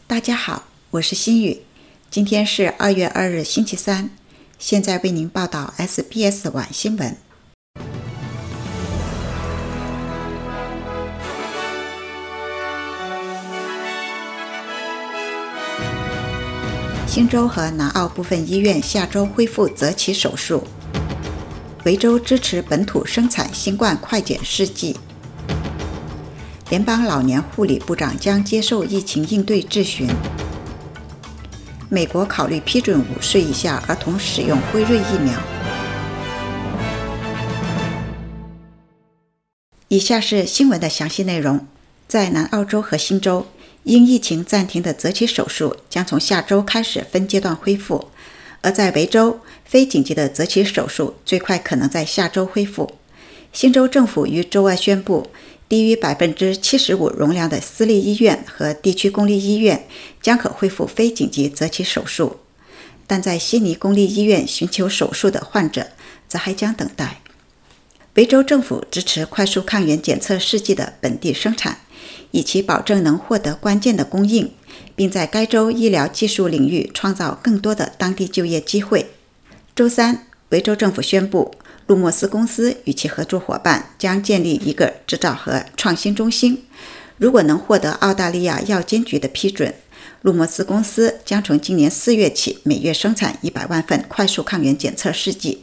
大家好，我是心雨，今天是2月2日星期三，现在为您报道 SBS 晚新闻。新州和南澳部分医院下周恢复择期手术。维州支持本土生产新冠快检试剂。联邦老年护理部长将接受疫情应对质询。美国考虑批准5岁以下儿童使用辉瑞疫苗。以下是新闻的详细内容。在南澳洲和新州，因疫情暂停的择期手术将从下周开始分阶段恢复，而在维州，非紧急的择期手术最快可能在下周恢复。新州政府于周二宣布，低于 75% 容量的私立医院和地区公立医院将可恢复非紧急择期手术，但在悉尼公立医院寻求手术的患者则还将等待。维州政府支持快速抗原检测试剂的本地生产，以其保证能获得关键的供应，并在该州医疗技术领域创造更多的当地就业机会。周三，维州政府宣布，路莫斯公司与其合作伙伴将建立一个制造和创新中心。如果能获得澳大利亚药监局的批准，路莫斯公司将从今年4月起每月生产100万份快速抗原检测试剂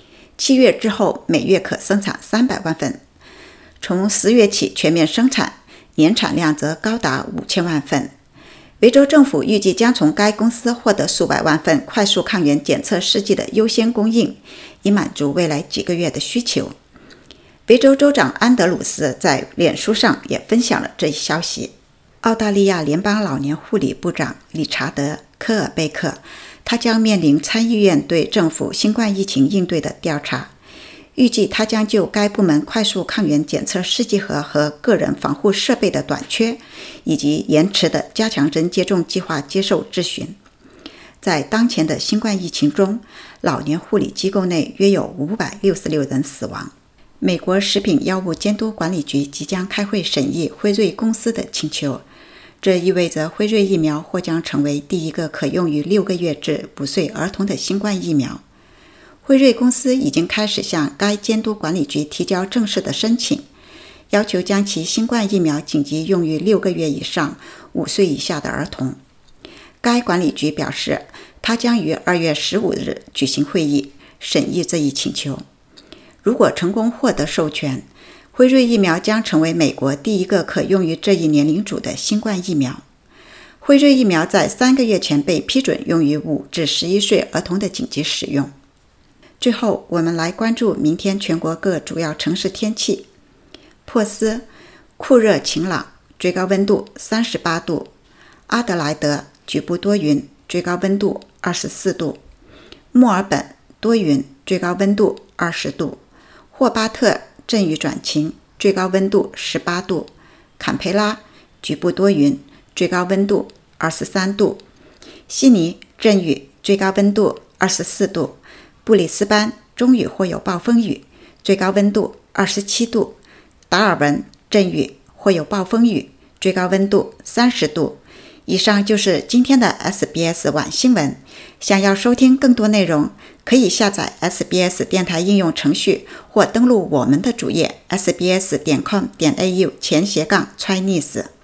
，7月之后每月可生产300万份，从10月起全面生产，年产量则高达5000万份。维州政府预计将从该公司获得数百万份快速抗原检测试剂的优先供应，以满足未来几个月的需求。维州州长安德鲁斯在脸书上也分享了这一消息。澳大利亚联邦老年护理部长理查德·科尔贝克，他将面临参议院对政府新冠疫情应对的调查，预计他将就该部门快速抗原检测试剂盒和个人防护设备的短缺，以及延迟的加强针接种计划接受质询。在当前的新冠疫情中，老年护理机构内约有566人死亡。美国食品药物监督管理局即将开会审议辉瑞公司的请求，这意味着辉瑞疫苗或将成为第一个可用于6个月至5岁儿童的新冠疫苗。辉瑞公司已经开始向该监督管理局提交正式的申请，要求将其新冠疫苗紧急用于6个月以上5岁以下的儿童。该管理局表示，它将于2月15日举行会议，审议这一请求。如果成功获得授权，辉瑞疫苗将成为美国第一个可用于这一年龄组的新冠疫苗。辉瑞疫苗在3个月前被批准用于5至11岁儿童的紧急使用。最后，我们来关注明天全国各主要城市天气。珀斯酷热晴朗，最高温度38度；阿德莱德局部多云，最高温度24度；墨尔本多云，最高温度20度；霍巴特阵雨转晴，最高温度18度；坎培拉局部多云，最高温度23度；悉尼阵雨，最高温度24度；布里斯班中雨或有暴风雨，最高温度27度；达尔文阵雨或有暴风雨，最高温度30度。以上就是今天的 SBS 晚新闻。想要收听更多内容，可以下载 SBS 电台应用程序或登录我们的主页 sbs.com.au/Chinese。